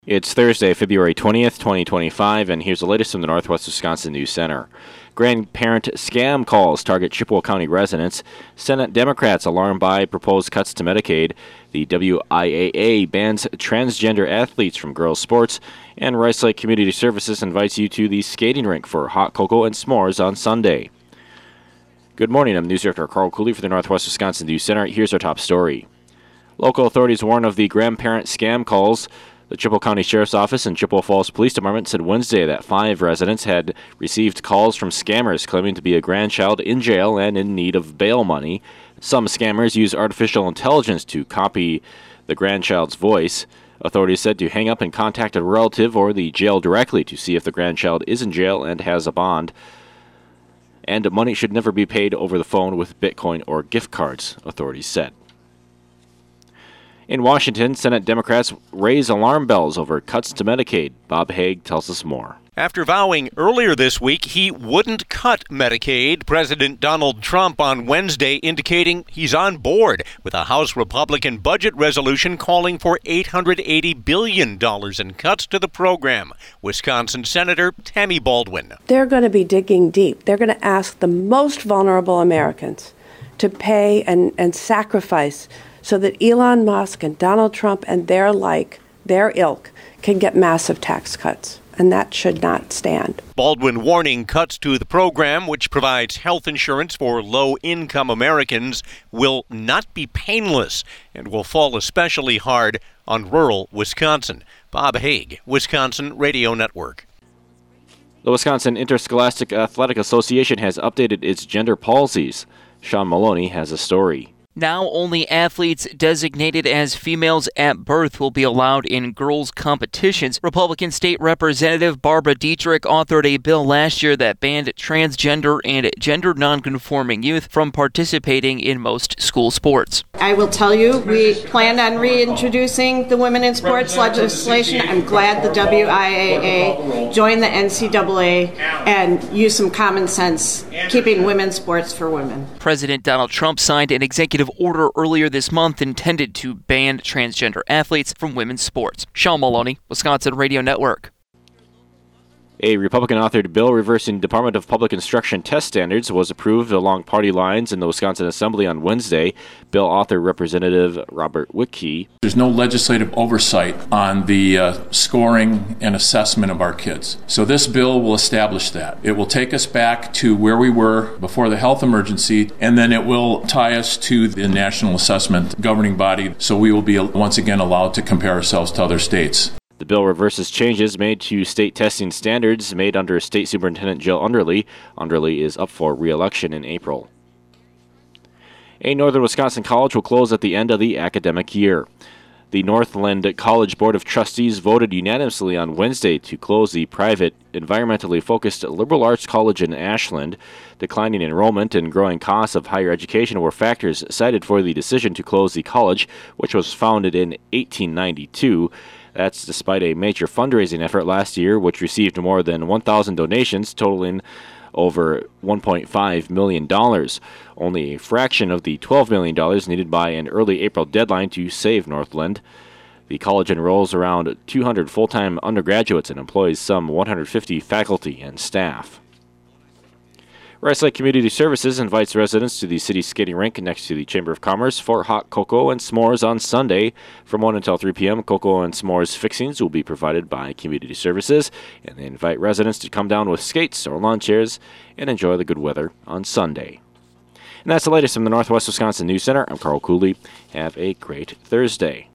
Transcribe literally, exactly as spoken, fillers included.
It's Thursday, February twentieth, twenty twenty-five, and here's the latest from the Northwest Wisconsin News Center. Grandparent scam calls target Chippewa County residents. Senate Democrats alarmed by proposed cuts to Medicaid. The W I A A bans transgender athletes from girls' sports. And Rice Lake Community Services invites you to the skating rink for hot cocoa and s'mores on Sunday. Good morning, I'm News Director Carl Cooley for the Northwest Wisconsin News Center. Here's our top story. Local authorities warn of the grandparent scam calls. The Chippewa County Sheriff's Office and Chippewa Falls Police Department said Wednesday that five residents had received calls from scammers claiming to be a grandchild in jail and in need of bail money. Some scammers use artificial intelligence to copy the grandchild's voice. Authorities said to hang up and contact a relative or the jail directly to see if the grandchild is in jail and has a bond. And money should never be paid over the phone with Bitcoin or gift cards, authorities said. In Washington, Senate Democrats raise alarm bells over cuts to Medicaid. Bob Haig tells us more. After vowing earlier this week he wouldn't cut Medicaid, President Donald Trump on Wednesday indicating he's on board with a House Republican budget resolution calling for eight hundred eighty billion dollars in cuts to the program. Wisconsin Senator Tammy Baldwin. They're going to be digging deep. They're going to ask the most vulnerable Americans to pay and, and sacrifice so that Elon Musk and Donald Trump and their like, their ilk, can get massive tax cuts. And that should not stand. Baldwin warning cuts to the program, which provides health insurance for low-income Americans, will not be painless and will fall especially hard on rural Wisconsin. Bob Haig, Wisconsin Radio Network. The Wisconsin Interscholastic Athletic Association has updated its gender policies. Sean Maloney has a story. Now only athletes designated as females at birth will be allowed in girls' competitions. Republican State Representative Barbara Dietrich authored a bill last year that banned transgender and gender nonconforming youth from participating in most school sports. I will tell you, we plan on reintroducing the women in sports legislation. I'm glad the W I A A joined the N C double A and used some common sense, keeping women's sports for women. President Donald Trump signed an executive order earlier this month intended to ban transgender athletes from women's sports. Sean Maloney, Wisconsin Radio Network. A Republican-authored bill reversing Department of Public Instruction test standards was approved along party lines in the Wisconsin Assembly on Wednesday. Bill author Representative Robert Wittke. There's no legislative oversight on the uh, scoring and assessment of our kids. So this bill will establish that. It will take us back to where we were before the health emergency, and then it will tie us to the national assessment governing body, so we will be once again allowed to compare ourselves to other states. The bill reverses changes made to state testing standards made under State Superintendent Jill Underly. Underly is up for re-election in April. A Northern Wisconsin college will close at the end of the academic year. The Northland College Board of Trustees voted unanimously on Wednesday to close the private, environmentally focused liberal arts college in Ashland. Declining enrollment and growing costs of higher education were factors cited for the decision to close the college, which was founded in eighteen ninety-two. That's despite a major fundraising effort last year, which received more than one thousand donations, totaling over one point five million dollars. Only a fraction of the twelve million dollars needed by an early April deadline to save Northland. The college enrolls around two hundred full-time undergraduates and employs some one hundred fifty faculty and staff. Rice Lake Community Services invites residents to the city skating rink next to the Chamber of Commerce for hot cocoa and s'mores on Sunday. From one until three p.m., cocoa and s'mores fixings will be provided by Community Services, and they invite residents to come down with skates or lawn chairs and enjoy the good weather on Sunday. And that's the latest from the Northwest Wisconsin News Center. I'm Carl Cooley. Have a great Thursday.